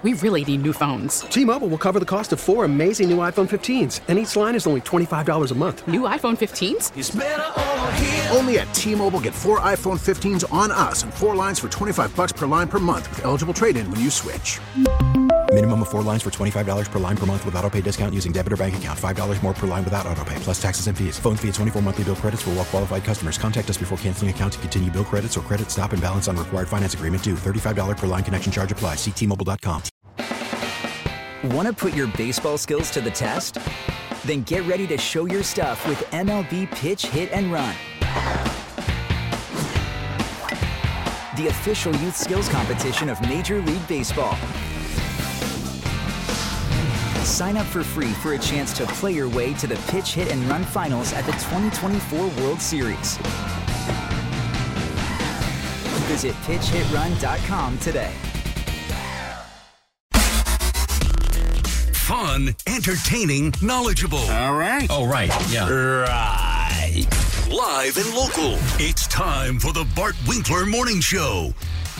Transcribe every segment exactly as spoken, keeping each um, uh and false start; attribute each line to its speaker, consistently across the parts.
Speaker 1: We really need new phones.
Speaker 2: T-Mobile will cover the cost of four amazing new iPhone fifteens, and each line is only twenty-five dollars a month.
Speaker 1: New iPhone fifteens?
Speaker 3: It's better over here.
Speaker 4: Only at T-Mobile, get four iPhone fifteens on us and four lines for twenty-five dollars per line per month with eligible trade-in when you switch.
Speaker 5: Minimum of four lines for twenty-five dollars per line per month with autopay discount using debit or bank account. five dollars more per line without autopay, plus taxes and fees. Phone fee at twenty-four monthly bill credits for well-qualified customers. Contact us before canceling account to continue bill credits or credit stop and balance on required finance agreement due. thirty-five dollars per line connection charge applies. See T Mobile dot com.
Speaker 6: Want to put your baseball skills to the test? Then get ready to show your stuff with M L B Pitch, Hit, and Run. The official youth skills competition of Major League Baseball. Sign up for free for a chance to play your way to the Pitch, Hit, and Run finals at the twenty twenty-four World Series. Visit pitch hit run dot com today.
Speaker 7: Fun, entertaining, knowledgeable.
Speaker 8: All right.
Speaker 7: Oh, right. Yeah.
Speaker 8: Right.
Speaker 7: Live and local. It's time for the Bart Winkler Morning Show.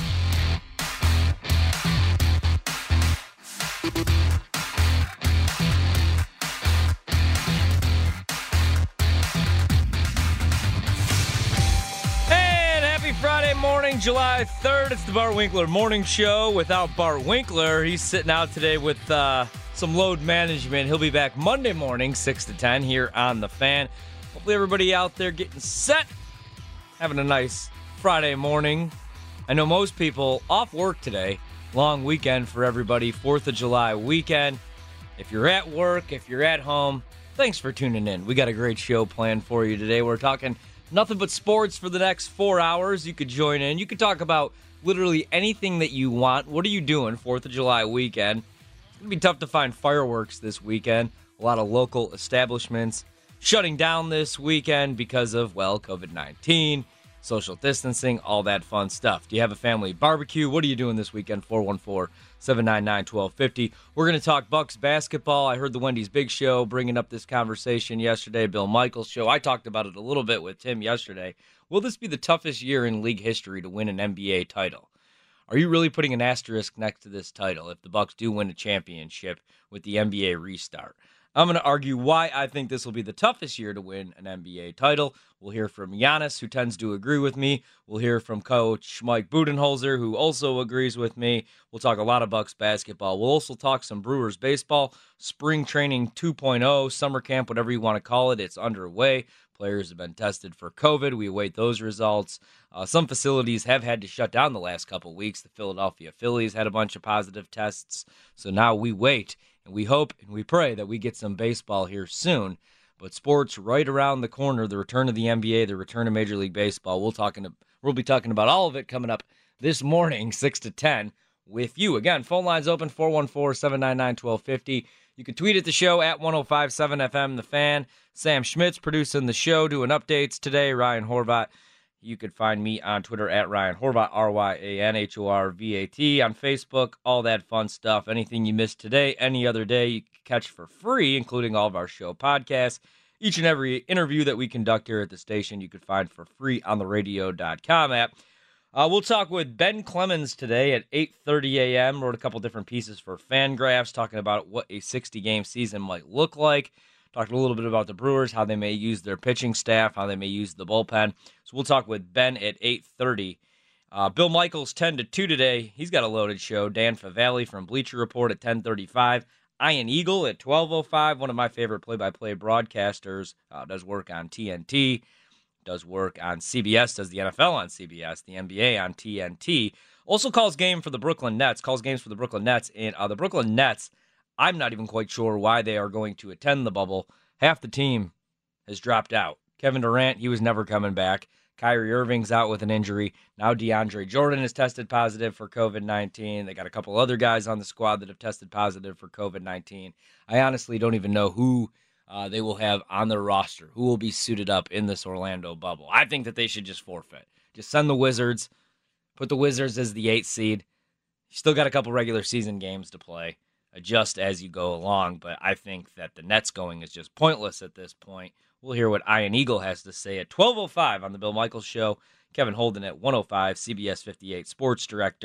Speaker 9: Friday morning, July third. It's the Bart Winkler Morning Show. Without Bart Winkler, he's sitting out today with uh, some load management. He'll be back Monday morning, six to ten, here on The Fan. Hopefully everybody out there getting set, having a nice Friday morning. I know most people off work today. Long weekend for everybody, fourth of July weekend. If you're at work, if you're at home, thanks for tuning in. We got a great show planned for you today. We're talking nothing but sports for the next four hours. You could join in. You could talk about literally anything that you want. What are you doing fourth of July weekend? It's going to be tough to find fireworks this weekend. A lot of local establishments shutting down this weekend because of, well, covid nineteen, social distancing, all that fun stuff. Do you have a family barbecue? What are you doing this weekend? four one four, seven nine nine, one two five zero. We're going to talk Bucks basketball. I heard the Wendy's Big Show bringing up this conversation yesterday, Bill Michaels' show. I talked about it a little bit with Tim yesterday. Will this be the toughest year in league history to win an N B A title? Are you really putting an asterisk next to this title if the Bucks do win a championship with the N B A restart? I'm going to argue why I think this will be the toughest year to win an N B A title. We'll hear from Giannis, who tends to agree with me. We'll hear from Coach Mike Budenholzer, who also agrees with me. We'll talk a lot of Bucks basketball. We'll also talk some Brewers baseball. Spring training two point oh, summer camp, whatever you want to call it, it's underway. Players have been tested for COVID. We await those results. Uh, some facilities have had to shut down the last couple weeks. The Philadelphia Phillies had a bunch of positive tests. So now we wait. And we hope and we pray that we get some baseball here soon. But sports right around the corner, the return of the N B A, the return of Major League Baseball. We'll, talking to, we'll be talking about all of it coming up this morning, six to ten, with you. Again, phone lines open, four one four, seven nine nine, one two five zero. You can tweet at the show at one oh five point seven F M, The Fan. Sam Schmitz producing the show, doing updates today. Ryan Horvat. You could find me on Twitter at Ryan Horvat, R Y A N H O R V A T, on Facebook, all that fun stuff. Anything you missed today, any other day, you can catch for free, including all of our show podcasts. Each and every interview that we conduct here at the station, you could find for free on the radio dot com app. Uh, we'll talk with Ben Clemens today at eight thirty a.m. Wrote a couple different pieces for Fangraphs, talking about what a sixty-game season might look like. Talked a little bit about the Brewers, how they may use their pitching staff, how they may use the bullpen. So we'll talk with Ben at eight thirty. Uh, Bill Michaels, ten to two today. He's got a loaded show. Dan Favale from Bleacher Report at ten thirty-five. Ian Eagle at twelve oh five, one of my favorite play-by-play broadcasters. Uh, does work on T N T, does work on C B S, does the N F L on C B S, the N B A on T N T. Also calls game for the Brooklyn Nets, calls games for the Brooklyn Nets. And uh, the Brooklyn Nets, I'm not even quite sure why they are going to attend the bubble. Half the team has dropped out. Kevin Durant, he was never coming back. Kyrie Irving's out with an injury. Now DeAndre Jordan has tested positive for covid nineteen. They got a couple other guys on the squad that have tested positive for covid nineteen. I honestly don't even know who uh, they will have on their roster, who will be suited up in this Orlando bubble. I think that they should just forfeit. Just send the Wizards, put the Wizards as the eighth seed. You still got a couple regular season games to play. Adjust as you go along, but I think that the Nets going is just pointless at this point. We'll hear what Ian Eagle has to say at twelve oh five on the Bill Michaels Show. Kevin Holden at one oh five, C B S fifty-eight sports director.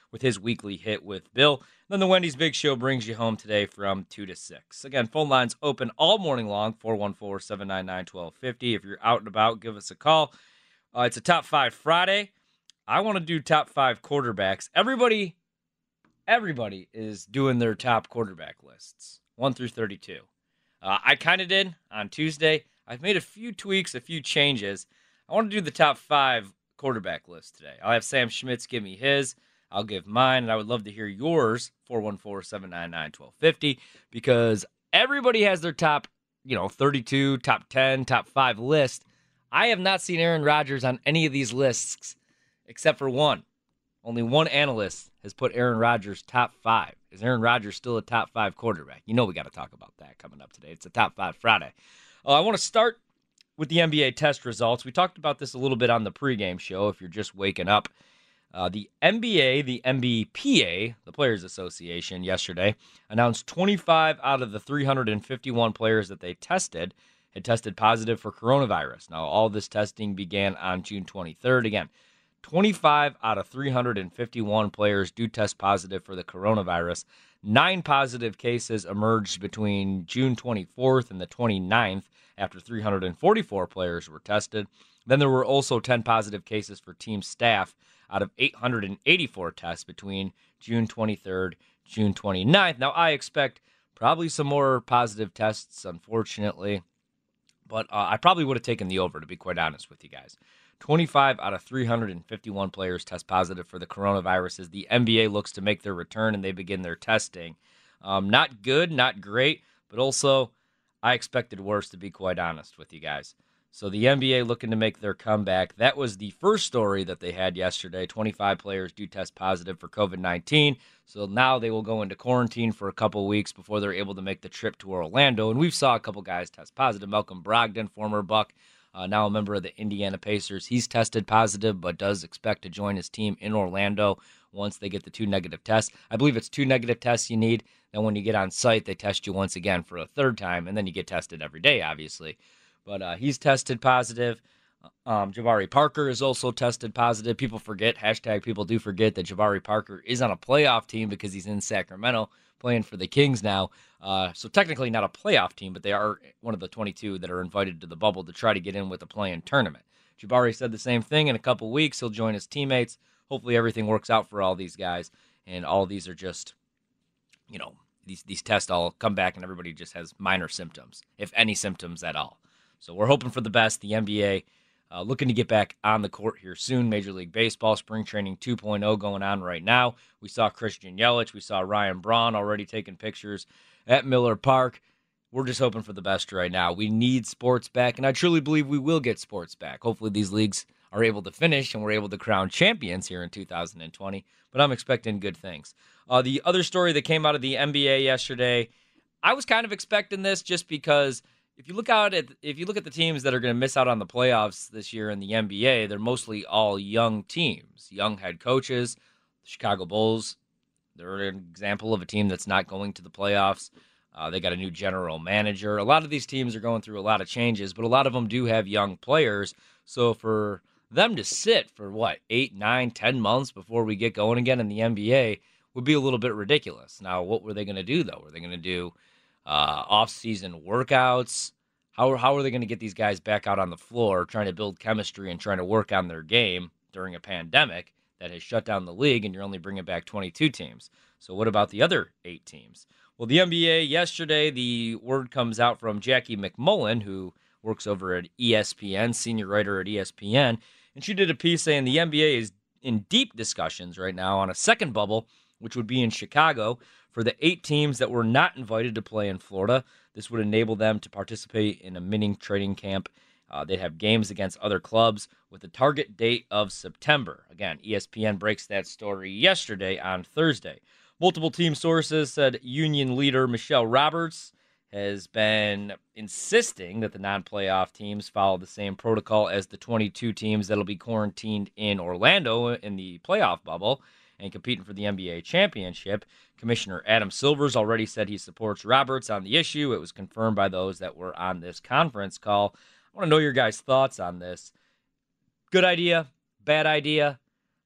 Speaker 9: with his weekly hit with Bill. Then the Wendy's Big Show brings you home today from two to six. Again, phone lines open all morning long, four one four, seven nine nine, one two five zero. If you're out and about, give us a call. Uh, it's a Top five Friday. I want to do top five quarterbacks. Everybody, everybody is doing their top quarterback lists, one through thirty-two. Uh, I kind of did on Tuesday. I've made a few tweaks, a few changes. I want to do the top five quarterback list today. I'll have Sam Schmitz give me his. I'll give mine, and I would love to hear yours, four one four, seven nine nine, one two five zero, because everybody has their top, you know, thirty-two, top ten, top five list. I have not seen Aaron Rodgers on any of these lists except for one. Only one analyst has put Aaron Rodgers top five. Is Aaron Rodgers still a top five quarterback? You know we got to talk about that coming up today. It's a Top five Friday. Uh, I want to start with the N B A test results. We talked about this a little bit on the pregame show if you're just waking up. Uh, the N B A, the N B P A, the Players Association, yesterday announced twenty-five out of the three hundred fifty-one players that they tested had tested positive for coronavirus. Now, all this testing began on June twenty-third. Again, twenty-five out of three hundred fifty-one players do test positive for the coronavirus. Nine positive cases emerged between June twenty-fourth and the twenty-ninth after three hundred forty-four players were tested. Then there were also ten positive cases for team staff out of eight hundred eighty-four tests between June twenty-third, June twenty-ninth. Now, I expect probably some more positive tests, unfortunately, but uh, I probably would have taken the over, to be quite honest with you guys. twenty-five out of three hundred fifty-one players test positive for the coronavirus as the N B A looks to make their return and they begin their testing. Um, not good, not great, but also I expected worse, to be quite honest with you guys. So the N B A looking to make their comeback. That was the first story that they had yesterday. twenty-five players do test positive for covid nineteen. So now they will go into quarantine for a couple weeks before they're able to make the trip to Orlando. And we've saw a couple guys test positive. Malcolm Brogdon, former Buck, uh, now a member of the Indiana Pacers. He's tested positive, but does expect to join his team in Orlando once they get the two negative tests. I believe it's two negative tests you need. Then when you get on site, they test you once again for a third time, and then you get tested every day, obviously. But uh, he's tested positive. Um, Jabari Parker is also tested positive. People forget, hashtag people do forget, that Jabari Parker is on a playoff team because he's in Sacramento playing for the Kings now. Uh, so technically not a playoff team, but they are one of the twenty-two that are invited to the bubble to try to get in with a play-in tournament. Jabari said the same thing. In a couple weeks, he'll join his teammates. Hopefully everything works out for all these guys. And all of these are just, you know, these, these tests all come back and everybody just has minor symptoms, if any symptoms at all. So we're hoping for the best. The N B A uh, looking to get back on the court here soon. Major League Baseball, Spring Training two point oh going on right now. We saw Christian Yelich. We saw Ryan Braun already taking pictures at Miller Park. We're just hoping for the best right now. We need sports back, and I truly believe we will get sports back. Hopefully these leagues are able to finish and we're able to crown champions here in two thousand twenty, but I'm expecting good things. Uh, the other story that came out of the N B A yesterday, I was kind of expecting this just because If you look out at if you look at the teams that are going to miss out on the playoffs this year in the N B A, they're mostly all young teams, young head coaches. The Chicago Bulls, they're an example of a team that's not going to the playoffs. Uh, they got a new general manager. A lot of these teams are going through a lot of changes, but a lot of them do have young players. So for them to sit for, what, eight, nine, ten months before we get going again in the N B A would be a little bit ridiculous. Now, what were they going to do, though? Were they going to do uh, off-season workouts? How, how are they going to get these guys back out on the floor trying to build chemistry and trying to work on their game during a pandemic that has shut down the league and you're only bringing back twenty-two teams? So what about the other eight teams? Well, the N B A yesterday, the word comes out from Jackie McMullen, who works over at E S P N, senior writer at E S P N, and she did a piece saying the N B A is in deep discussions right now on a second bubble, which would be in Chicago, for the eight teams that were not invited to play in Florida. This would enable them to participate in a mini training camp. Uh, they'd have games against other clubs with a target date of September. Again, E S P N breaks that story yesterday on Thursday. Multiple team sources said union leader Michelle Roberts has been insisting that the non-playoff teams follow the same protocol as the twenty-two teams that'll be quarantined in Orlando in the playoff bubble and competing for the N B A championship. Commissioner Adam Silver's already said he supports Roberts on the issue. It was confirmed by those that were on this conference call. I want to know your guys' thoughts on this. Good idea? Bad idea?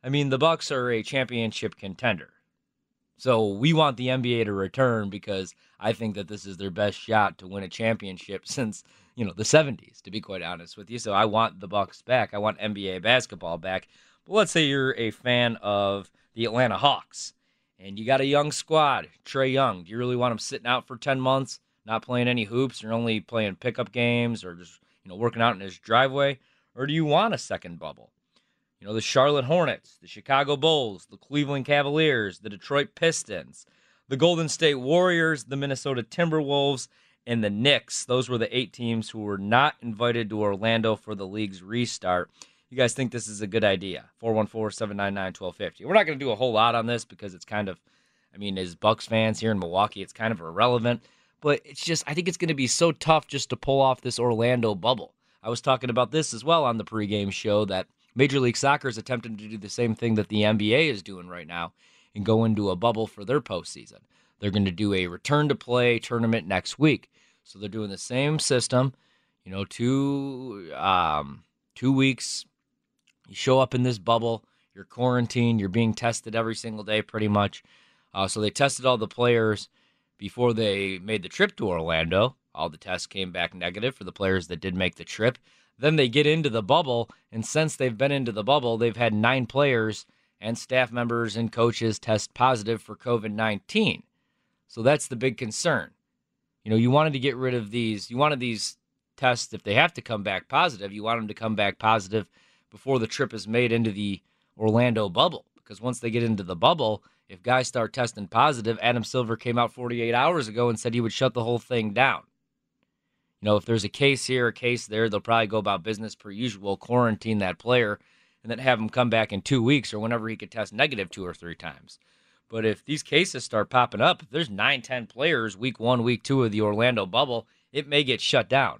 Speaker 9: I mean, the Bucks are a championship contender. So we want the N B A to return because I think that this is their best shot to win a championship since, you know, the seventies, to be quite honest with you. So I want the Bucks back. I want N B A basketball back. But let's say you're a fan of the Atlanta Hawks and you got a young squad, Trae Young. Do you really want him sitting out for ten months, not playing any hoops, or only playing pickup games or just, you know, working out in his driveway? Or do you want a second bubble? You know, the Charlotte Hornets, the Chicago Bulls, the Cleveland Cavaliers, the Detroit Pistons, the Golden State Warriors, the Minnesota Timberwolves, and the Knicks. Those were the eight teams who were not invited to Orlando for the league's restart. You guys think this is a good idea? four one four, seven nine nine, one two five zero. We're not going to do a whole lot on this because it's kind of, I mean, as Bucks fans here in Milwaukee, it's kind of irrelevant. But it's just, I think it's going to be so tough just to pull off this Orlando bubble. I was talking about this as well on the pregame show that Major League Soccer is attempting to do the same thing that the N B A is doing right now and go into a bubble for their postseason. They're going to do a return-to-play tournament next week. So they're doing the same system, you know, two, um, two weeks. You show up in this bubble, you're quarantined, you're being tested every single day pretty much. Uh, so they tested all the players before they made the trip to Orlando. All the tests came back negative for the players that did make the trip. Then they get into the bubble, and since they've been into the bubble, they've had nine players and staff members and coaches test positive for covid nineteen. So that's the big concern. You know, you wanted to get rid of these, you wanted these tests, if they have to come back positive, you want them to come back positive before the trip is made into the Orlando bubble. Because once they get into the bubble, if guys start testing positive, Adam Silver came out forty-eight hours ago and said he would shut the whole thing down. You know, if there's a case here, a case there, they'll probably go about business per usual, quarantine that player, and then have him come back in two weeks or whenever he could test negative two or three times. But if these cases start popping up, if there's nine, ten players week one, week two of the Orlando bubble, it may get shut down.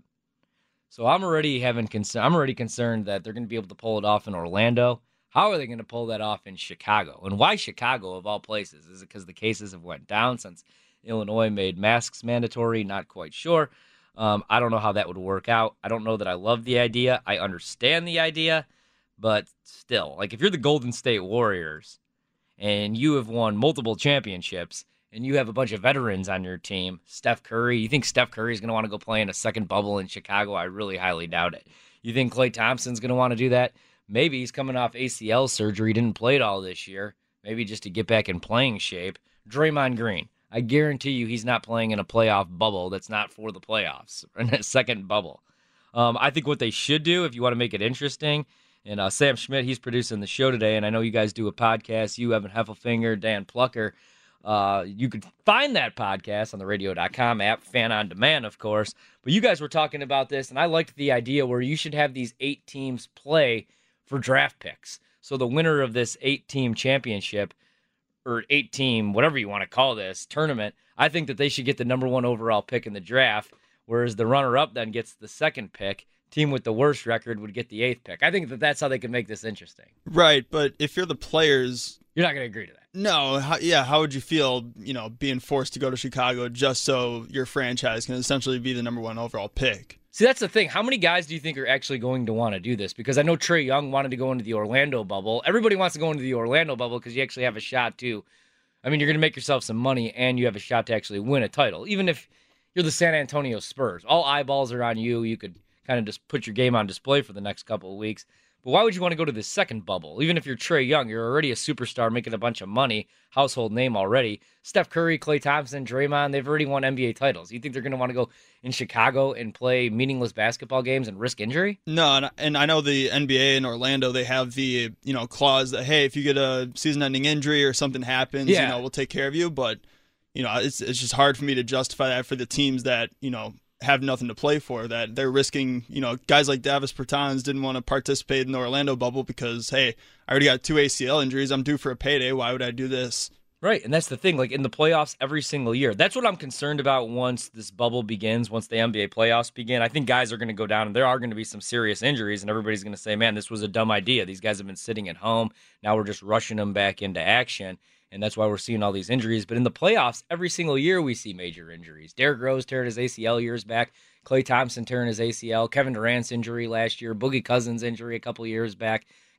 Speaker 9: So I'm already having concern. I'm already concerned that they're going to be able to pull it off in Orlando. How are they going to pull that off in Chicago? And why Chicago of all places? Is it because the cases have went down since Illinois made masks mandatory? Not quite sure. Um, I don't know how that would work out. I don't know that I love the idea. I understand the idea, but still, like if you're the Golden State Warriors and you have won multiple championships and you have a bunch of veterans on your team, Steph Curry, you think Steph Curry is going to want to go play in a second bubble in Chicago? I really highly doubt it. You think Klay Thompson's going to want to do that? Maybe. He's coming off A C L surgery, didn't play it all this year. Maybe just to get back in playing shape. Draymond Green. I guarantee you he's not playing in a playoff bubble that's not for the playoffs, in a second bubble. Um, I think what they should do, if you want to make it interesting, and uh, Sam Schmidt, he's producing the show today, and I know you guys do a podcast, you, Evan Heffelfinger, Dan Plucker. Uh, you could find that podcast on the radio dot com app, Fan on Demand, of course. But you guys were talking about this, and I liked the idea where you should have these eight teams play for draft picks. So the winner of this eight-team championship, or eight-team, whatever you want to call this, tournament, I think that they should get the number one overall pick in the draft, whereas the runner-up then gets the second pick. Team with the worst record would get the eighth pick. I think that that's how they can make this interesting.
Speaker 3: Right, but if you're the players...
Speaker 9: You're not going to agree to that.
Speaker 3: No, how, yeah, how would you feel, you know, being forced to go to Chicago just so your franchise can essentially be the number one overall pick?
Speaker 9: See, that's the thing. How many guys do you think are actually going to want to do this? Because I know Trae Young wanted to go into the Orlando bubble. Everybody wants to go into the Orlando bubble because you actually have a shot to, I mean, you're going to make yourself some money and you have a shot to actually win a title. Even if you're the San Antonio Spurs, all eyeballs are on you. You could kind of just put your game on display for the next couple of weeks. But why would you want to go to the second bubble? Even if you're Trae Young, you're already a superstar making a bunch of money, household name already. Steph Curry, Klay Thompson, Draymond, they've already won N B A titles. You think they're going to want to go in Chicago and play meaningless basketball games and risk injury?
Speaker 3: No, and, and I know the N B A in Orlando, they have the, you know, clause that, hey, if you get a season-ending injury or something happens, yeah. you know, we'll take care of you. But, you know, it's it's just hard for me to justify that for the teams that, you know, have nothing to play for, that they're risking, you know, guys like Davis Bertans didn't want to participate in the Orlando bubble because, hey, I already got two A C L injuries. I'm due for a payday. Why would I do this?
Speaker 9: Right, and that's the thing. Like in the playoffs every single year, that's what I'm concerned about once this bubble begins, once the N B A playoffs begin. I think guys are going to go down and there are going to be some serious injuries and everybody's going to say, man, this was a dumb idea. These guys have been sitting at home. Now we're just rushing them back into action. And that's why we're seeing all these injuries. But in the playoffs, every single year we see major injuries. Derrick Rose tearing his A C L years back. Klay Thompson tearing his A C L. Kevin Durant's injury last year. Boogie Cousins' injury a couple years back.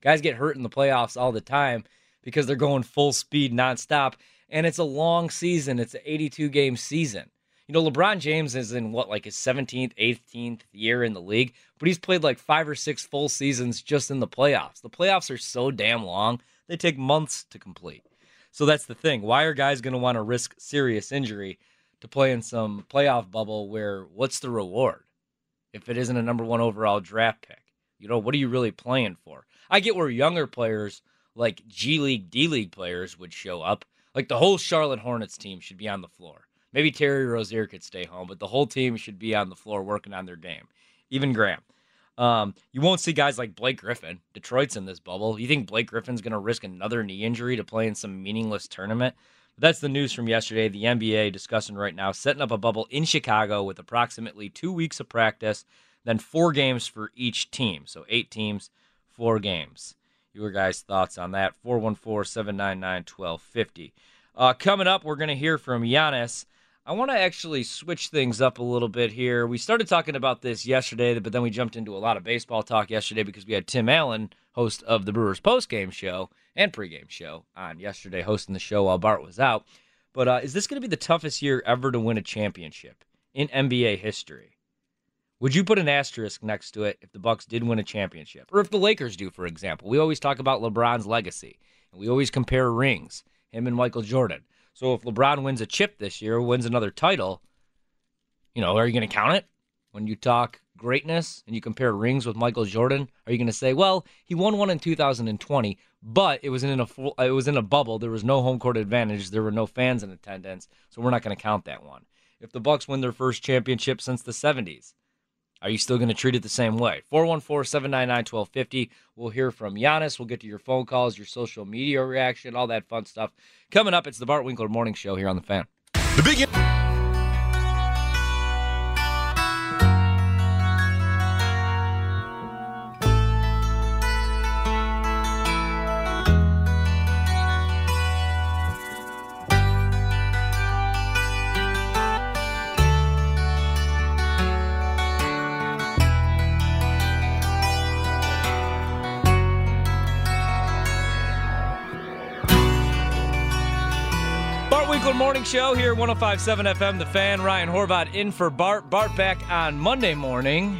Speaker 9: Guys get hurt in the playoffs all the time because they're going full speed nonstop, and it's a long season. It's an eighty-two game season. You know, LeBron James is in, what, like his seventeenth, eighteenth year in the league, but he's played like five or six full seasons just in the playoffs. The playoffs are so damn long, they take months to complete. So that's the thing. Why are guys going to want to risk serious injury to play in some playoff bubble where what's the reward if it isn't a number one overall draft pick? You know, what are you really playing for? I get where younger players like G League, D League players would show up. Like the whole Charlotte Hornets team should be on the floor. Maybe Terry Rozier could stay home, but the whole team should be on the floor working on their game. Even Graham. Um, you won't see guys like Blake Griffin. Detroit's in this bubble. You think Blake Griffin's going to risk another knee injury to play in some meaningless tournament? But that's the news from yesterday. The N B A discussing right now, setting up a bubble in Chicago with approximately two weeks of practice, then four games for each team. So eight teams, four games. Your guys' thoughts on that? four one four, seven nine nine, one two five zero. Uh, coming up, we're going to hear from Giannis. I want to actually switch things up a little bit here. We started talking about this yesterday, but then we jumped into a lot of baseball talk yesterday because we had Tim Allen, host of the Brewers postgame show and pregame show, on yesterday hosting the show while Bart was out. But uh, is this going to be the toughest year ever to win a championship in N B A history? Would you put an asterisk next to it if the Bucks did win a championship? Or if the Lakers do, for example? We always talk about LeBron's legacy, and we always compare rings, him and Michael Jordan. So if LeBron wins a chip this year, wins another title, you know, are you going to count it? When you talk greatness and you compare rings with Michael Jordan, are you going to say, well, he won one in two thousand twenty, but it was in a full, it was in a bubble. There was no home court advantage. There were no fans in attendance, so we're not going to count that one. If the Bucks win their first championship since the seventies, are you still going to treat it the same way? four one four, seven nine nine, one two five zero. We'll hear from Giannis. We'll get to your phone calls, your social media reaction, all that fun stuff. Coming up, it's the Bart Winkler Morning Show here on The Fan.
Speaker 7: The big...
Speaker 9: Morning Show here, one oh five point seven F M, The Fan. Ryan Horvat in for Bart. Bart back on Monday morning.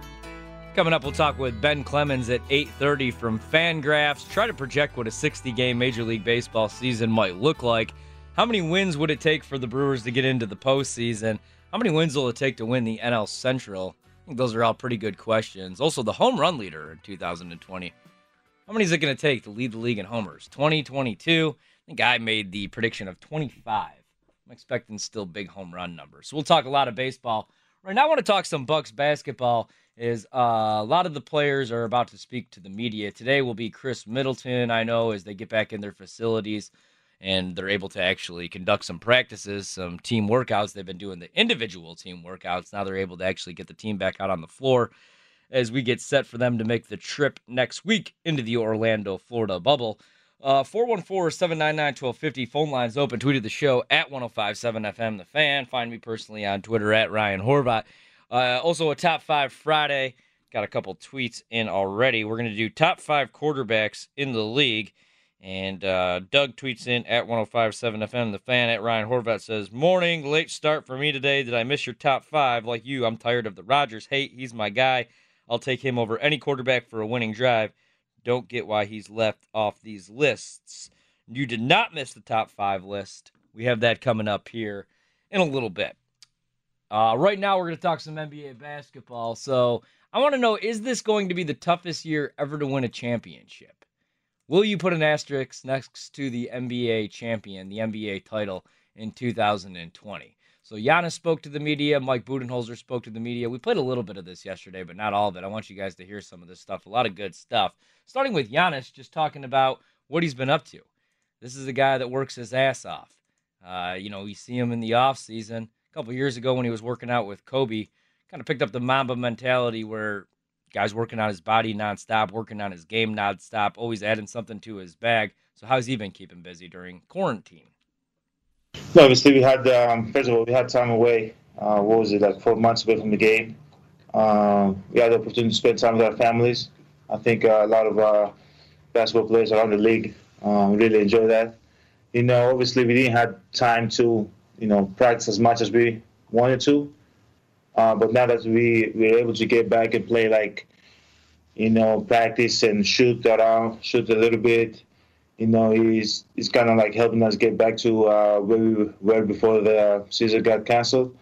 Speaker 9: Coming up, we'll talk with Ben Clemens at eight thirty from Fangraphs. Try to project what a sixty-game Major League Baseball season might look like. How many wins would it take for the Brewers to get into the postseason? How many wins will it take to win the N L Central? I think those are all pretty good questions. Also, the home run leader in two thousand twenty. How many is it going to take to lead the league in homers? twenty, twenty-two? I think I made the prediction of twenty-five. I'm expecting still big home run numbers. So we'll talk a lot of baseball. Right now I want to talk some Bucks basketball. Is uh, a lot of the players are about to speak to the media. Today will be Chris Middleton, I know, as they get back in their facilities and they're able to actually conduct some practices, some team workouts. They've been doing the individual team workouts. Now they're able to actually get the team back out on the floor as we get set for them to make the trip next week into the Orlando, Florida bubble. Uh, four one four, seven nine nine, one two five zero. Phone lines open. Tweeted the show at one oh five point seven F M, The Fan. Find me personally on Twitter at Ryan Horvat. Uh, also, a Top five Friday. Got a couple tweets in already. We're going to do top five quarterbacks in the league. And uh, Doug tweets in at one oh five point seven F M, The Fan. At Ryan Horvat says, morning, late start for me today. Did I miss your top five? Like you, I'm tired of the Rodgers hate. He's my guy. I'll take him over any quarterback for a winning drive. Don't get why he's left off these lists. You did not miss the top five list. We have that coming up here in a little bit. Uh, right now, we're going to talk some N B A basketball. So I want to know, is this going to be the toughest year ever to win a championship? Will you put an asterisk next to the N B A champion, the N B A title in two thousand twenty? So Giannis spoke to the media. Mike Budenholzer spoke to the media. We played a little bit of this yesterday, but not all of it. I want you guys to hear some of this stuff. A lot of good stuff. Starting with Giannis, just talking about what he's been up to. This is a guy that works his ass off. Uh, you know, you see him in the offseason. A couple years ago when he was working out with Kobe, kind of picked up the Mamba mentality where guy's working on his body nonstop, working on his game nonstop, always adding something to his bag. So how's he been keeping busy during quarantine?
Speaker 8: Obviously, we had, um, first of all, we had time away. Uh, what was it, like four months away from the game. Um, we had the opportunity to spend time with our families. I think uh, a lot of uh, basketball players around the league. Um, really enjoy that. You know, obviously we didn't have time to, you know, practice as much as we wanted to. Uh, but now that we we're able to get back and play, like, you know, practice and shoot around, shoot a little bit, you know, he's he's kind of like helping us get back to uh, where we were before the season got canceled.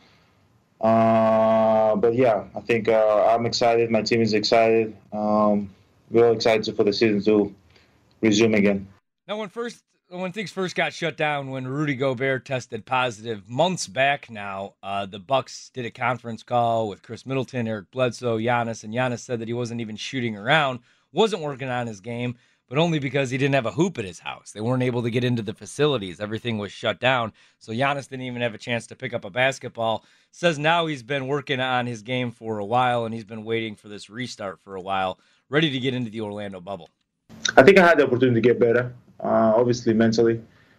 Speaker 8: Uh, but yeah, I think uh, I'm excited. My team is excited. Um, we're all excited for the season to resume again.
Speaker 9: Now, when first when things first got shut down, when Rudy Gobert tested positive months back now, uh, the Bucks did a conference call with Chris Middleton, Eric Bledsoe, Giannis, and Giannis said that he wasn't even shooting around, wasn't working on his game, but only because he didn't have a hoop at his house. They weren't able to get into the facilities. Everything was shut down, so Giannis didn't even have a chance to pick up a basketball. Says now he's been working on his game for a while, and he's been waiting for this restart for a while, ready to get into the Orlando bubble.
Speaker 8: I think I had the opportunity to get better, uh, obviously mentally.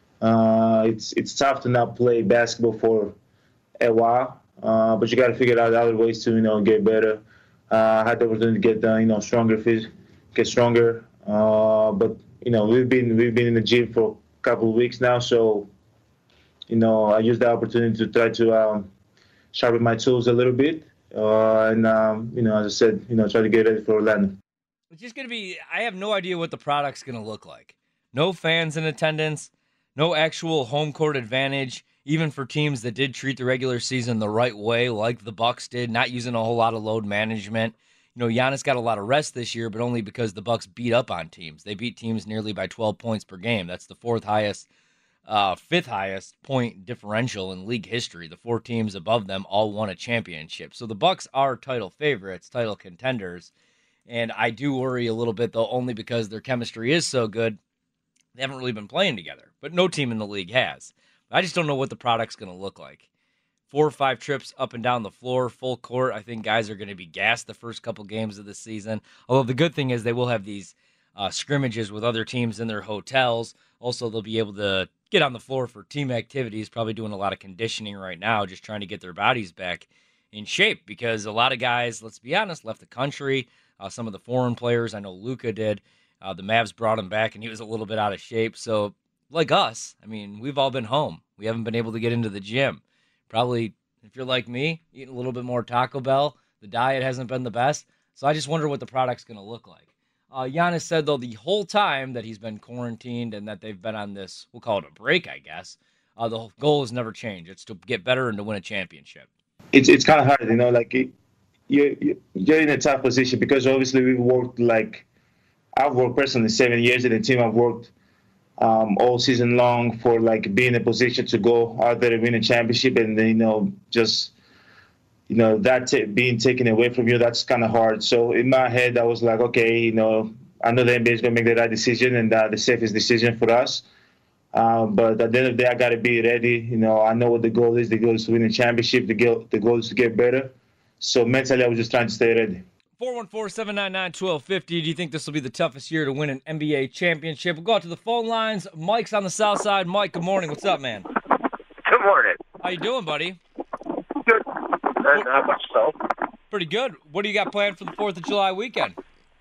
Speaker 8: Uh, it's it's tough to not play basketball for a while, uh, but you got to figure out other ways to, you know, get better. Uh, I had the opportunity to get uh, you know stronger, get stronger. Uh, but you know we've been we've been in the gym for a couple of weeks now, so you know I used the opportunity to try to um, sharpen my tools a little bit, uh, and um, you know as I said, you know try to get ready for Orlando.
Speaker 9: It's just going to be, I have no idea what the product's going to look like. No fans in attendance, no actual home court advantage, even for teams that did treat the regular season the right way, like the Bucks did, not using a whole lot of load management. You know, Giannis got a lot of rest this year, but only because the Bucks beat up on teams. They beat teams nearly by twelve points per game. That's the fourth highest, uh, fifth highest point differential in league history. The four teams above them all won a championship. So the Bucks are title favorites, title contenders. And I do worry a little bit, though, only because their chemistry is so good. They haven't really been playing together, but no team in the league has. I just don't know what the product's going to look like. Four or five trips up and down the floor, full court. I think guys are going to be gassed the first couple games of the season. Although the good thing is they will have these uh, scrimmages with other teams in their hotels. Also, they'll be able to get on the floor for team activities, probably doing a lot of conditioning right now, just trying to get their bodies back in shape because a lot of guys, let's be honest, left the country. Uh, some of the foreign players, I know Luka did. Uh, the Mavs brought him back, and he was a little bit out of shape. So, like us, I mean, we've all been home. We haven't been able to get into the gym. Probably, if you're like me, eating a little bit more Taco Bell. The diet hasn't been the best. So I just wonder what the product's going to look like. Uh, Giannis said, though, the whole time that he's been quarantined and that they've been on this, we'll call it a break, I guess, uh, the goal has never changed. It's to get better and to win a championship.
Speaker 8: It's it's kind of hard, you know, like it, you, you're in a tough position because obviously we've worked like, I've worked personally seven years in the team. I've worked um, all season long for like being in a position to go out there and win a championship, and then, you know, just, you know, that t- being taken away from you, that's kind of hard. So in my head, I was like, okay, you know, I know the N B A is going to make the right decision and uh, the safest decision for us. Uh, but at the end of the day, I got to be ready. You know, I know what the goal is. The goal is to win a championship. The goal, the goal is to get better. So mentally, I was just trying to stay ready.
Speaker 9: four one four, seven nine nine, one two five zero. Do you think this will be the toughest year to win an N B A championship? We'll go out to the phone lines. Mike's on the south side. Mike, good morning. What's up, man?
Speaker 10: Good morning.
Speaker 9: How you doing, buddy?
Speaker 10: Good. Uh, not much so.
Speaker 9: Pretty good. What do you got planned for the fourth of July weekend?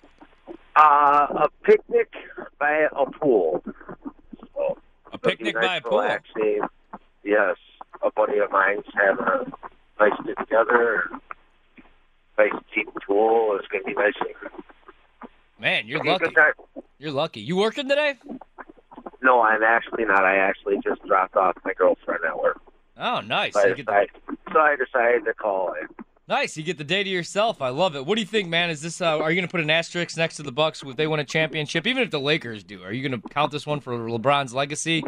Speaker 10: Uh, a picnic by a pool. So,
Speaker 9: a picnic
Speaker 10: nice
Speaker 9: by a pool?
Speaker 10: Relaxing. Yes. A buddy of mine's having a nice get together. Nice deep pool. It's going to be nice.
Speaker 9: Man, you're lucky. You're lucky. You working today?
Speaker 10: No, I'm actually not. I actually just dropped off my girlfriend at work.
Speaker 9: Oh, nice.
Speaker 10: So,
Speaker 9: so,
Speaker 10: I,
Speaker 9: you
Speaker 10: decided,
Speaker 9: the...
Speaker 10: so I decided to call in.
Speaker 9: Nice. You get the day to yourself. I love it. What do you think, man? Is this? Uh, are you going to put an asterisk next to the Bucks if they win a championship? Even if the Lakers do, are you going to count this one for LeBron's legacy?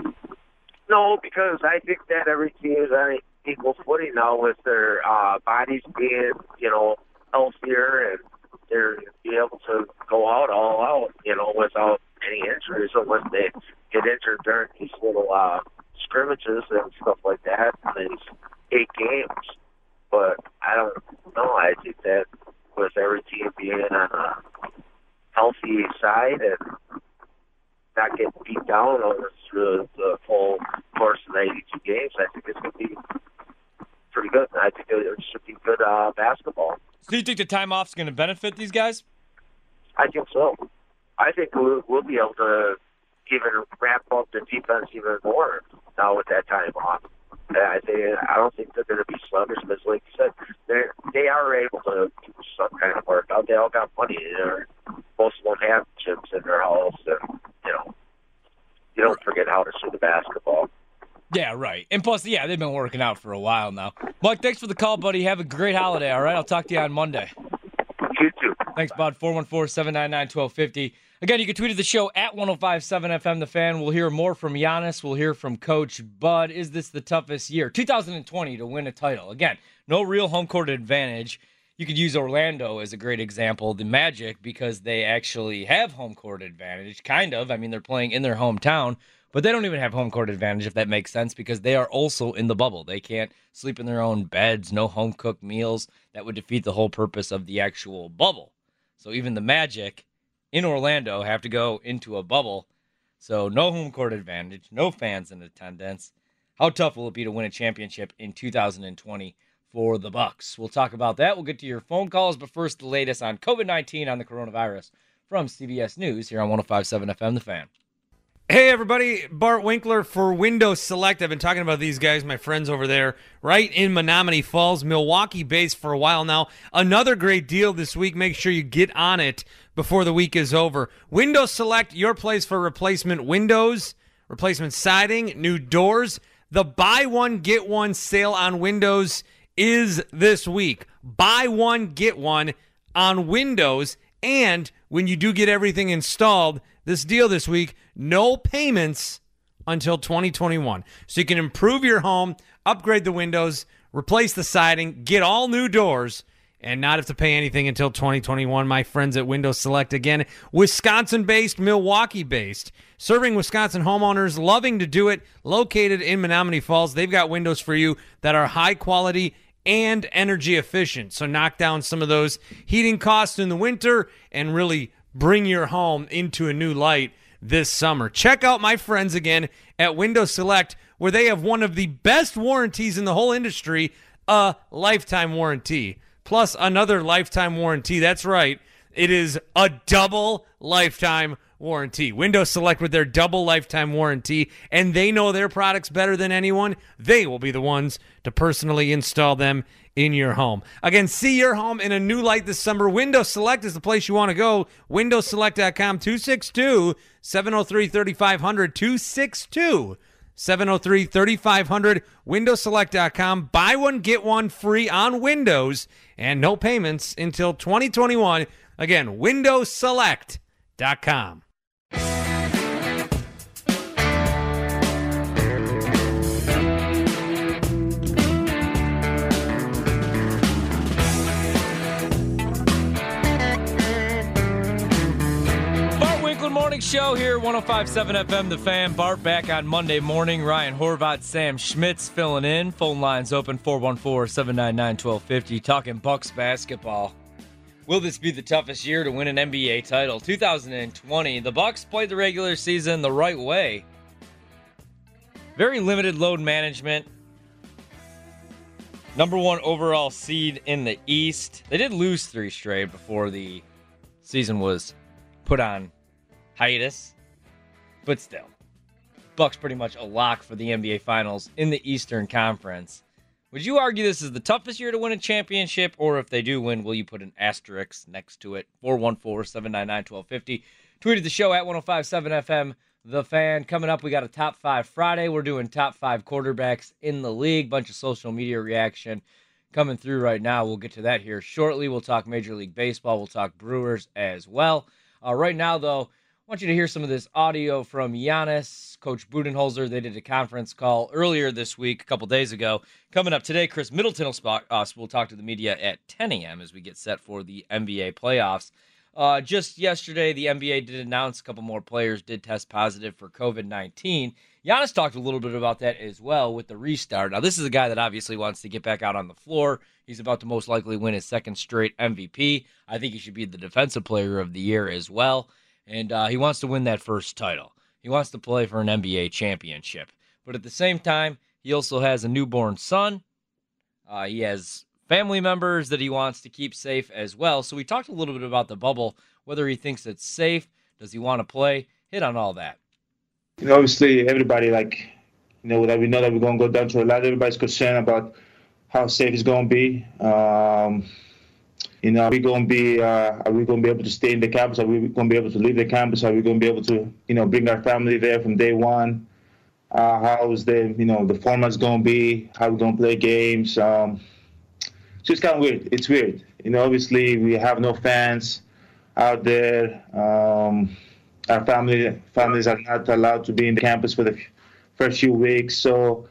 Speaker 10: No, because I think that every team is on equal footing now with their uh, bodies being, you know, healthier, and they're be able to go out all out, you know, without any injuries unless they get injured during these little uh, scrimmages and stuff like that in these eight games. But I don't know. I think that with every team being on a healthy side and not getting beat down over through the full course of the eighty-two games, I think it's going to be pretty good. I think it should be good uh, basketball.
Speaker 9: So you think the time off is going to benefit these guys?
Speaker 10: I think so. I think we'll, we'll be able to even ramp up the defense even more now with that time off. I think I don't think they're going to be sluggish because, like you said, they they are able to do some kind of workout. They all got money. They're, most of them have chips in their house, and you know, you don't forget how to shoot the basketball.
Speaker 9: Yeah, right. And plus, yeah, they've been working out for a while now. Mike, thanks for the call, buddy. Have a great holiday. All right, I'll talk to you on Monday.
Speaker 10: You too.
Speaker 9: Thanks, bud. four one four, seven nine nine, one two five zero. Again, you can tweet at the show at one oh five point seven F M The Fan. We'll hear more from Giannis. We'll hear from Coach Bud. Is this the toughest year? two thousand twenty to win a title. Again, no real home court advantage. You could use Orlando as a great example, the Magic, because they actually have home court advantage, kind of. I mean, they're playing in their hometown, but they don't even have home court advantage, if that makes sense, because they are also in the bubble. They can't sleep in their own beds, no home-cooked meals. That would defeat the whole purpose of the actual bubble. So even the Magic in Orlando have to go into a bubble. So no home court advantage, no fans in attendance. How tough will it be to win a championship in two thousand twenty for the Bucks? We'll talk about that. We'll get to your phone calls, but first the latest on covid nineteen on the coronavirus from C B S News here on one oh five point seven F M The Fan.
Speaker 11: Hey, everybody. Bart Winkler for Windows Select. I've been talking about these guys, my friends over there, right in Menomonee Falls, Milwaukee-based for a while now. Another great deal this week. Make sure you get on it before the week is over. Windows Select, your place for replacement windows, replacement siding, new doors. The buy one, get one sale on windows is this week. Buy one, get one on windows. And when you do get everything installed, this deal this week, no payments until twenty twenty-one. So you can improve your home, upgrade the windows, replace the siding, get all new doors, and not have to pay anything until twenty twenty-one. My friends at Windows Select, again, Wisconsin-based, Milwaukee-based, serving Wisconsin homeowners, loving to do it, located in Menomonee Falls. They've got windows for you that are high quality and energy efficient. So knock down some of those heating costs in the winter and really bring your home into a new light this summer. Check out my friends again at Windows Select, where they have one of the best warranties in the whole industry, a lifetime warranty. Plus another lifetime warranty. That's right. It is a double lifetime warranty. Windows Select with their double lifetime warranty, and they know their products better than anyone. They will be the ones to personally install them in your home. Again, see your home in a new light this summer. Windows Select is the place you want to go. windows select dot com, two six two, seven oh three, three five zero zero, two six two, seven oh three, three five zero zero, windows select dot com. Buy one, get one free on Windows, and no payments until twenty twenty-one. Again, windows select dot com.
Speaker 9: Morning show here, one oh five point seven F M The Fan. Bart back on Monday morning. Ryan Horvat, Sam Schmitz filling in. Phone lines open, four one four, seven nine nine, one two five zero. Talking Bucks basketball. Will this be the toughest year to win an N B A title? two thousand twenty, the Bucks played the regular season the right way. Very limited load management. Number one overall seed in the East. They did lose three straight before the season was put on hiatus, but still, Bucks pretty much a lock for the N B A Finals in the Eastern Conference. Would you argue this is the toughest year to win a championship, or if they do win, will you put an asterisk next to it? four one four, seven nine nine, one two five zero. Tweeted the show at one oh five point seven F M The Fan. Coming up, we got a Top five Friday. We're doing Top five Quarterbacks in the League. Bunch of social media reaction coming through right now. We'll get to that here shortly. We'll talk Major League Baseball. We'll talk Brewers as well. Uh, right now, though, I want you to hear some of this audio from Giannis, Coach Budenholzer. They did a conference call earlier this week, a couple days ago. Coming up today, Chris Middleton will spot us. We'll talk to the media at ten a.m. as we get set for the N B A playoffs. Uh, just yesterday, the N B A did announce a couple more players did test positive for covid nineteen. Giannis talked a little bit about that as well with the restart. Now, this is a guy that obviously wants to get back out on the floor. He's about to most likely win his second straight M V P. I think he should be the Defensive Player of the Year as well. And uh, he wants to win that first title. He wants to play for an N B A championship. But at the same time, he also has a newborn son. Uh, he has family members that he wants to keep safe as well. So we talked a little bit about the bubble, whether he thinks it's safe Does he want to play? Hit on all that.
Speaker 8: You know, obviously, everybody, like, you know, that we know that we're going to go down to Orlando. Everybody's concerned about how safe it's going to be. Um, you know, are we going to be, uh, are we going to be able to stay in the campus? Are we going to be able to leave the campus? Are we going to be able to, you know, bring our family there from day one? Uh, how is the, you know, the format's going to be? How are we going to play games? Um, so it's kind of weird. It's weird. You know, obviously, we have no fans out there. Um, our family families are not allowed to be in the campus for the first few weeks. So,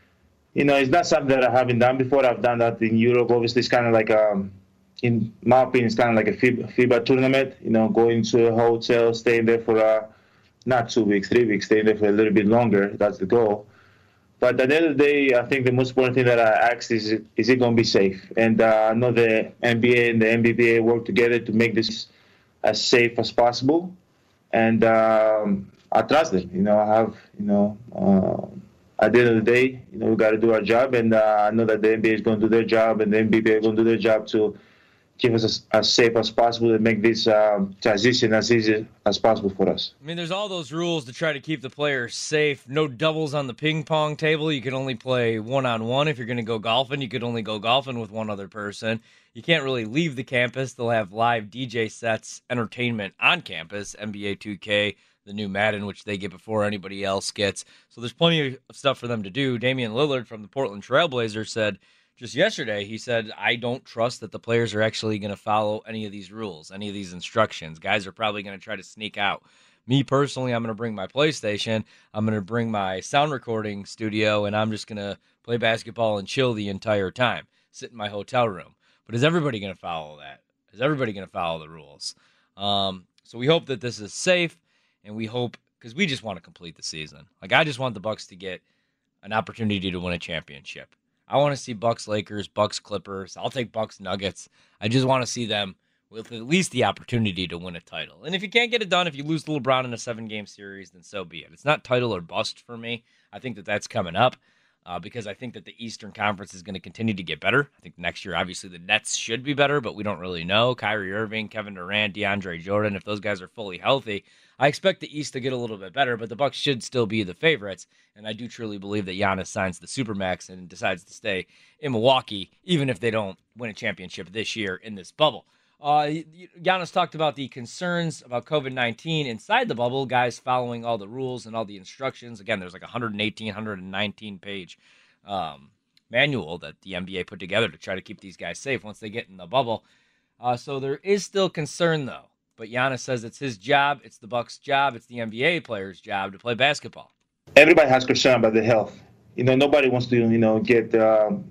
Speaker 8: you know, it's not something that I haven't done before. I've done that in Europe. Obviously, it's kind of like, um, in my opinion, it's kind of like a FIBA, FIBA tournament, you know, going to a hotel, staying there for uh, not two weeks, three weeks, staying there for a little bit longer. That's the goal. But at the end of the day, I think the most important thing that I asked is, is it going to be safe? And uh, I know the N B A and the N B B A work together to make this as safe as possible. And um, I trust them. You know, I have, you know, uh, at the end of the day, you know, we got to do our job. And uh, I know that the N B A is going to do their job and the N B B A is going to do their job to keep us as, as safe as possible and make this um, transition as easy as possible for us.
Speaker 9: I mean, there's all those rules to try to keep the players safe. No doubles on the ping pong table. You can only play one-on-one. If you're going to go golfing, you could only go golfing with one other person. You can't really leave the campus. They'll have live D J sets, entertainment on campus, N B A two K, the new Madden, which they get before anybody else gets. So there's plenty of stuff for them to do. Damian Lillard from the Portland Trailblazers said just yesterday, he said, I don't trust that the players are actually going to follow any of these rules, any of these instructions. Guys are probably going to try to sneak out. Me personally, I'm going to bring my PlayStation. I'm going to bring my sound recording studio, and I'm just going to play basketball and chill the entire time, sit in my hotel room. But is everybody going to follow that? Is everybody going to follow the rules? Um, so we hope that this is safe, and we hope, because we just want to complete the season. Like, I just want the Bucks to get an opportunity to win a championship. I want to see Bucks Lakers, Bucks Clippers. I'll take Bucks Nuggets. I just want to see them with at least the opportunity to win a title. And if you can't get it done, if you lose to LeBron in a seven-game series, then so be it. It's not title or bust for me. I think that that's coming up uh, because I think that the Eastern Conference is going to continue to get better. I think next year, obviously, the Nets should be better, but we don't really know. Kyrie Irving, Kevin Durant, DeAndre Jordan, if those guys are fully healthy, I expect the East to get a little bit better, but the Bucks should still be the favorites. And I do truly believe that Giannis signs the Supermax and decides to stay in Milwaukee, even if they don't win a championship this year in this bubble. Uh, Giannis talked about the concerns about covid nineteen inside the bubble, guys following all the rules and all the instructions. Again, there's like a one eighteen, one nineteen page um, manual that the N B A put together to try to keep these guys safe once they get in the bubble. Uh, so there is still concern, though. But Giannis says it's his job, it's the Bucks' job, it's the N B A players' job to play basketball.
Speaker 8: Everybody has concern about the health. You know, nobody wants to, you know, get um,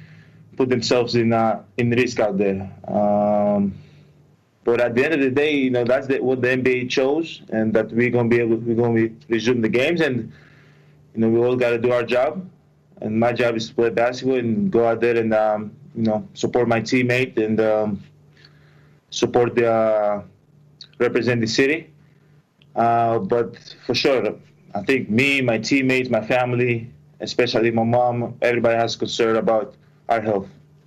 Speaker 8: put themselves in uh, in risk out there. Um, but at the end of the day, you know, that's the, what the N B A chose, and that we're gonna be able, we're gonna be resume the games, and you know, we all got to do our job. And my job is to play basketball and go out there and um, you know, support my teammate and um, support the. Uh, represent the city. Uh, but for sure, I think me, my teammates, my family, especially my mom, everybody has concern about our health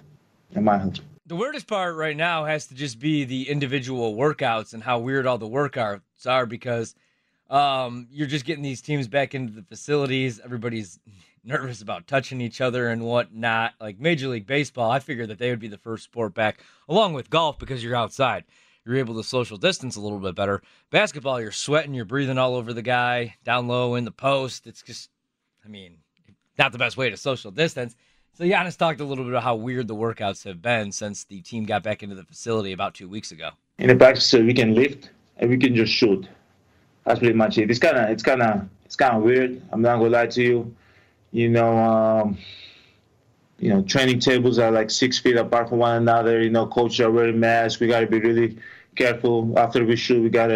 Speaker 8: and my health.
Speaker 9: The weirdest part right now has to just be the individual workouts and how weird all the workouts are because um, you're just getting these teams back into the facilities. Everybody's nervous about touching each other and whatnot. Like Major League Baseball, I figured that they would be the first sport back, along with golf, because you're outside. You're able to social distance a little bit better. Basketball, you're sweating, you're breathing all over the guy, down low in the post. It's just, I mean, not the best way to social distance. So Giannis talked a little bit about how weird the workouts have been since the team got back into the facility about two weeks ago.
Speaker 8: In the practice, we can lift and we can just shoot. That's pretty much it. It's kind of, it's kind of, it's kind of weird. I'm not gonna lie to you. You know, um, you know, training tables are like six feet apart from one another. You know, coaches are wearing masks. We got to be really careful. After we shoot, we got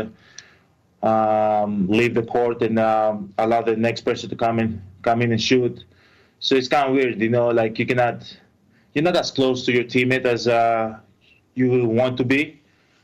Speaker 8: to um, leave the court and um, allow the next person to come in, come in and shoot. So it's kind of weird, you know, like you cannot, you're not as close to your teammate as uh, you want to be.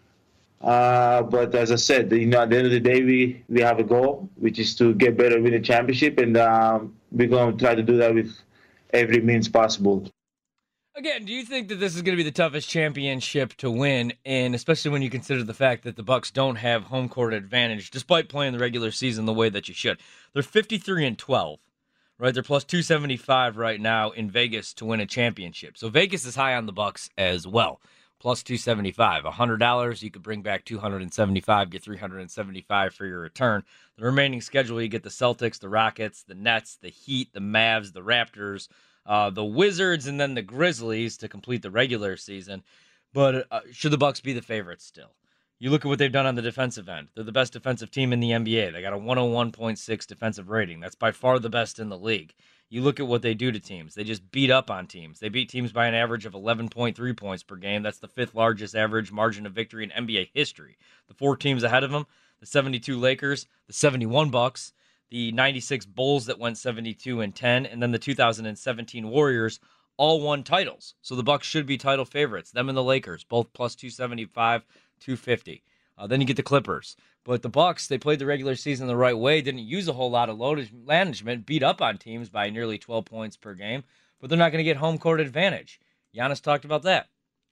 Speaker 8: Uh, but as I said, you know, at the end of the day, we, we have a goal, which is to get better, win the championship, and um, we're going to try to do that with every means possible.
Speaker 9: Again, do you think that this is going to be the toughest championship to win, and especially when you consider the fact that the Bucks don't have home court advantage, despite playing the regular season the way that you should? They're fifty-three and twelve, right? They're plus two seventy-five right now in Vegas to win a championship. So Vegas is high on the Bucks as well, plus two seventy-five. one hundred dollars, you could bring back two hundred seventy-five, get three hundred seventy-five for your return. The remaining schedule, you get the Celtics, the Rockets, the Nets, the Heat, the Mavs, the Raptors, Uh, the Wizards, and then the Grizzlies to complete the regular season. But uh, should the Bucks be the favorites still? You look at what they've done on the defensive end. They're the best defensive team in the N B A. They got a one oh one point six defensive rating. That's by far the best in the league. You look at what they do to teams. They just beat up on teams. They beat teams by an average of eleven point three points per game. That's the fifth largest average margin of victory in N B A history. The four teams ahead of them, the seventy-two Lakers, the seventy-one Bucks, the ninety-six Bulls that went seventy-two and ten, and then the two thousand seventeen Warriors all won titles. So the Bucks should be title favorites. Them and the Lakers, both plus two seventy-five, two fifty. Uh, then you get the Clippers. But the Bucks, they played the regular season the right way, didn't use a whole lot of load management, beat up on teams by nearly twelve points per game, but they're not going to get home court advantage. Giannis talked about that.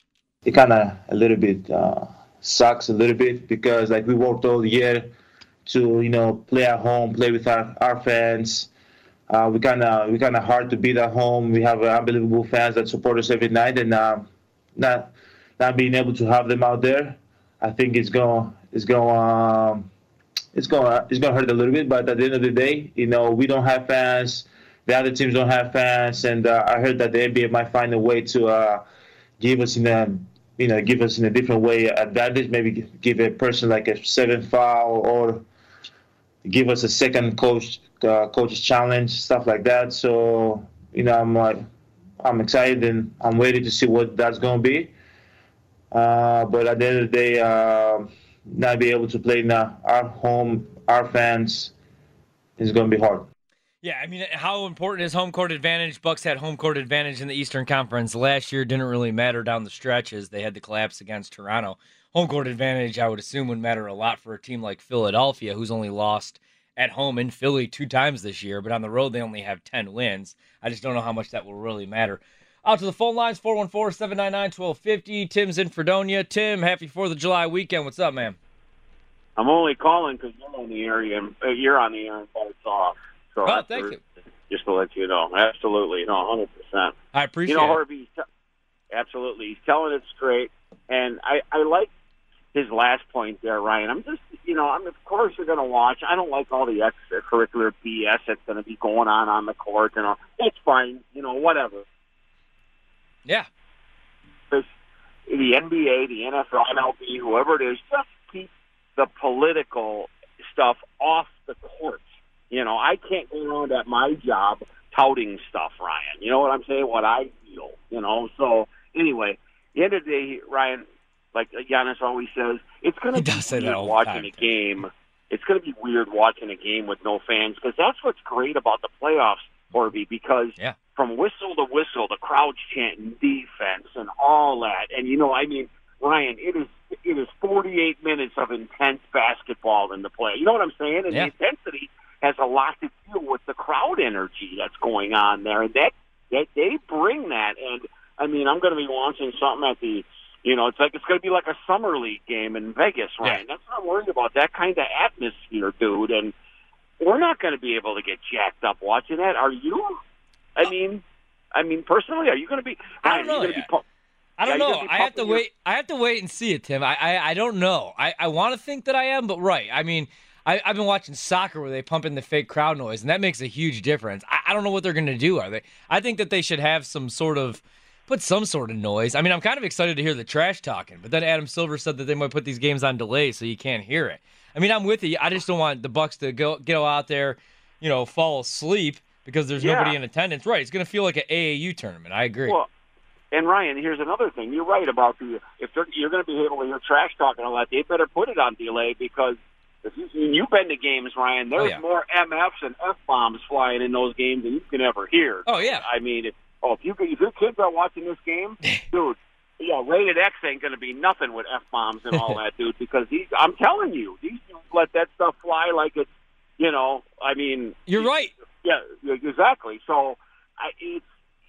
Speaker 8: It kind of a little bit uh, sucks a little bit because like we worked all year to, you know, play at home, play with our, our fans. Uh, we kind of we kind of hard to beat at home. We have uh, unbelievable fans that support us every night, and uh, not not being able to have them out there, I think it's going it's going um, it's going it's going to hurt a little bit. But at the end of the day, you know, we don't have fans. The other teams don't have fans, and uh, I heard that the N B A might find a way to uh, give us in a you know give us in a different way advantage. Maybe give a person like a seven foul or give us a second coach uh, coach's challenge, stuff like that. So, you know, I'm like, I'm excited and I'm waiting to see what that's going to be. Uh, but at the end of the day, uh, not be able to play in uh, our home, our fans, is going to be hard.
Speaker 9: Yeah, I mean, how important is home court advantage? Bucks had home court advantage in the Eastern Conference last year. Didn't really matter down the stretches. They had the collapse against Toronto. Home court advantage, I would assume, would matter a lot for a team like Philadelphia, who's only lost at home in Philly two times this year, but on the road they only have ten wins. I just don't know how much that will really matter. Out to the phone lines, four one four, seven nine nine, one two five zero. Tim's in Fredonia. Tim, happy fourth of July weekend. What's up, man?
Speaker 12: I'm only calling because you're on the air, and uh, you're on the air and it's off. So
Speaker 9: oh, thank you.
Speaker 12: Just to let you know. Absolutely. No, one hundred percent.
Speaker 9: I appreciate
Speaker 12: it. You know,
Speaker 9: it.
Speaker 12: Harvey, absolutely. He's telling it straight. And I, I like his last point there, Ryan. I'm just, you know, I'm, of course you're going to watch. I don't like all the extracurricular B S that's going to be going on on the court. You know, it's fine. You know, whatever.
Speaker 9: Yeah.
Speaker 12: Because the N B A, the N F L, M L B, whoever it is, just keep the political stuff off the court. You know, I can't go around at my job touting stuff, Ryan. You know what I'm saying? What I feel, you know. So, anyway, at the end of the day, Ryan, like Giannis always says, it's going to be weird watching a game. It's going to be weird watching a game with no fans because that's what's great about the playoffs, Harvey, because
Speaker 9: yeah.
Speaker 12: from whistle to whistle, the crowd's chanting defense and all that. And, you know, I mean, Ryan, it is it is forty-eight minutes of intense basketball in the play. You know what I'm saying? And
Speaker 9: yeah.
Speaker 12: the intensity has a lot to do with the crowd energy that's going on there. And that, that they bring that. And, I mean, I'm going to be watching something at the, you know, it's like it's going to be like a summer league game in Vegas, Ryan. Yeah. That's what I'm worried about, that kind of atmosphere, dude. And we're not going to be able to get jacked up watching that. Are you? I mean, I mean, personally, are you going to be?
Speaker 9: I don't know.
Speaker 12: Be,
Speaker 9: I don't know. I have to
Speaker 12: your...
Speaker 9: wait. I have to wait and see it, Tim. I I, I don't know. I, I want to think that I am, but right. I mean, I, I've been watching soccer where they pump in the fake crowd noise, and that makes a huge difference. I, I don't know what they're going to do. Are they? I think that they should have some sort of put some sort of noise. I mean, I'm kind of excited to hear the trash talking, but then Adam Silver said that they might put these games on delay so you can't hear it. I mean, I'm with you. I just don't want the Bucks to go go out there, you know, fall asleep because there's
Speaker 12: yeah.
Speaker 9: nobody in attendance. Right? It's going to feel like an A A U tournament. I agree.
Speaker 12: Well, and Ryan, here's another thing. You're right about the if you're going to be able to hear trash talking all that, they better put it on delay because if you, you've been to games, Ryan. There's
Speaker 9: oh, yeah.
Speaker 12: more M Fs and F bombs flying in those games than you can ever hear.
Speaker 9: Oh yeah.
Speaker 12: I mean, if, oh, if you if your kids are watching this game, dude. Yeah, rated X ain't going to be nothing with F bombs and all that, dude. Because these, I'm telling you, these dudes let that stuff fly like it's, you know. I mean,
Speaker 9: you're right.
Speaker 12: Yeah, exactly. So, I, it's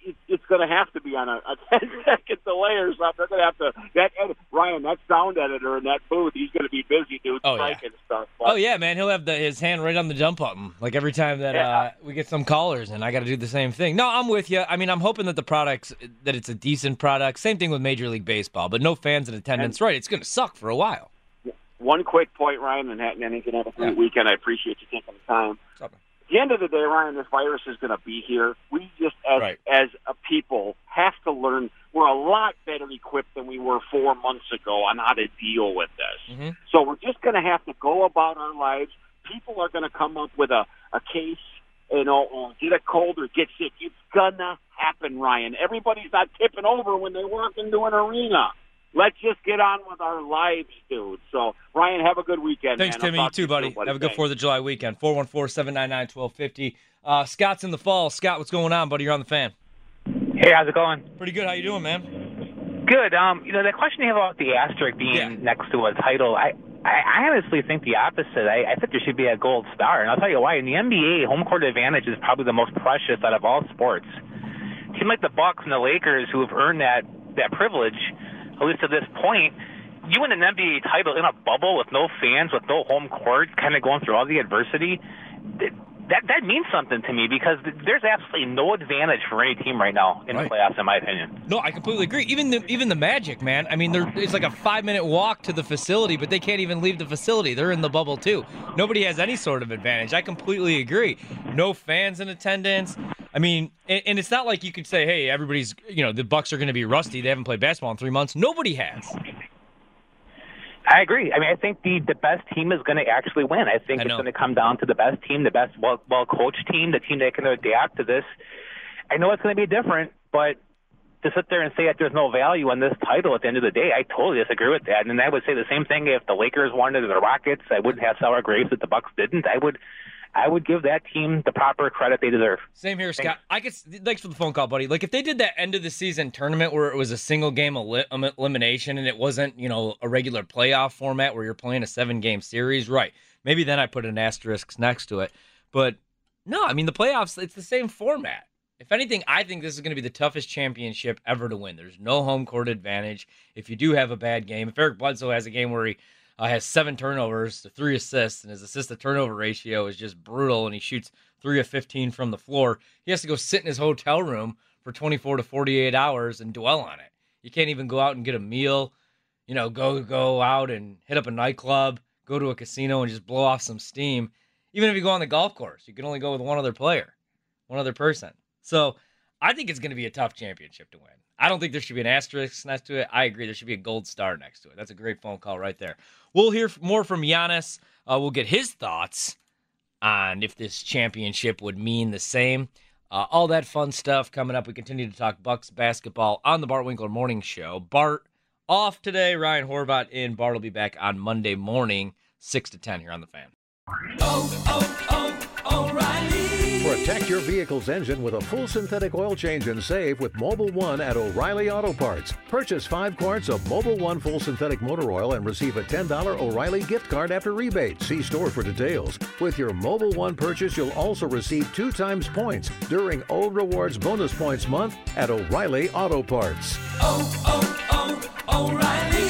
Speaker 12: it, it's going to have to be on a, a ten-second delay or something. They're going to have to that Ryan, that sound editor in that booth, he's going to be busy, dude,
Speaker 9: oh, yeah.
Speaker 12: stuff. But,
Speaker 9: oh yeah, man, he'll have the, his hand right on the jump button. Like every time that
Speaker 12: yeah.
Speaker 9: uh, we get some callers, and I got to do the same thing. No, I'm with you. I mean, I'm hoping that the products that it's a decent product. Same thing with Major League Baseball, but no fans in attendance. And, right, it's going to suck for a while.
Speaker 12: One quick point, Ryan, and then you can have a great yeah. weekend. I appreciate you taking the time. At the end of the day, Ryan, this virus is going to be here. We just, as
Speaker 9: right.
Speaker 12: as a people, have to learn. We're a lot better equipped than we were four months ago on how to deal with this.
Speaker 9: Mm-hmm.
Speaker 12: So we're just going to have to go about our lives. People are going to come up with a, a case, you know, or get a cold or get sick. It's going to happen, Ryan. Everybody's not tipping over when they walk into an arena. Let's just get on with our lives, dude. So, Ryan, have a good weekend,
Speaker 9: Thanks,
Speaker 12: man.
Speaker 9: Timmy. You too, buddy. buddy. Have a good fourth of July weekend. four one four, seven nine nine, one two five zero. Uh, Scott's in the fall. Scott, what's going on, buddy? You're on the Fan.
Speaker 13: Hey, how's it going?
Speaker 9: Pretty good. How you doing, man?
Speaker 13: Good. Um, you know, the question you have about the asterisk being
Speaker 9: yeah.
Speaker 13: next to a title, I, I, I honestly think the opposite. I, I think there should be a gold star, and I'll tell you why. In the N B A, home court advantage is probably the most precious out of all sports. A team like the Bucks and the Lakers, who have earned that, that privilege, at least to this point, you win an N B A title in a bubble with no fans, with no home court, kind of going through all the adversity, that that means something to me because there's absolutely no advantage for any team right now in right. the playoffs, in my opinion.
Speaker 9: No, I completely agree. Even the even the Magic, man. I mean, it's like a five-minute walk to the facility, but they can't even leave the facility. They're in the bubble, too. Nobody has any sort of advantage. I completely agree. No fans in attendance. I mean, and it's not like you could say, hey, everybody's, you know, the Bucks are going to be rusty. They haven't played basketball in three months. Nobody has.
Speaker 13: I agree. I mean, I think the, the best team is going to actually win. I think I it's going to come down to the best team, the best well, well-coached team, the team that can adapt to this. I know it's going to be different, but to sit there and say that there's no value on this title at the end of the day, I totally disagree with that. And I would say the same thing if the Lakers wanted the Rockets. I wouldn't have sour grapes if the Bucks didn't. I would I would give that team the proper credit they deserve.
Speaker 9: Same here, Scott. I guess thanks for the phone call, buddy. Like if they did that end of the season tournament where it was a single game el- elimination and it wasn't, you know, a regular playoff format where you're playing a seven game series, right? Maybe then I put an asterisk next to it. But no, I mean the playoffs, it's the same format. If anything, I think this is going to be the toughest championship ever to win. There's no home court advantage. If you do have a bad game, if Eric Bledsoe has a game where he Uh, has seven turnovers, three assists, and his assist-to-turnover ratio is just brutal, and he shoots three of fifteen from the floor. He has to go sit in his hotel room for twenty-four to forty-eight hours and dwell on it. You can't even go out and get a meal, you know, go go out and hit up a nightclub, go to a casino and just blow off some steam. Even if you go on the golf course, you can only go with one other player, one other person. So I think it's going to be a tough championship to win. I don't think there should be an asterisk next to it. I agree. There should be a gold star next to it. That's a great phone call right there. We'll hear more from Giannis. Uh, we'll get his thoughts on if this championship would mean the same. Uh, all that fun stuff coming up. We continue to talk Bucks basketball on the Bart Winkler Morning Show. Bart off today. Ryan Horvat in. Bart will be back on Monday morning, six to ten here on The Fan.
Speaker 14: Oh, oh, oh, O'Reilly.
Speaker 15: Protect your vehicle's engine with a full synthetic oil change and save with Mobil one at O'Reilly Auto Parts. Purchase five quarts of Mobil one full synthetic motor oil and receive a ten dollars O'Reilly gift card after rebate. See store for details. With your Mobil one purchase, you'll also receive two times points during O Rewards Bonus Points Month at O'Reilly Auto Parts.
Speaker 14: Oh, oh, oh, O'Reilly.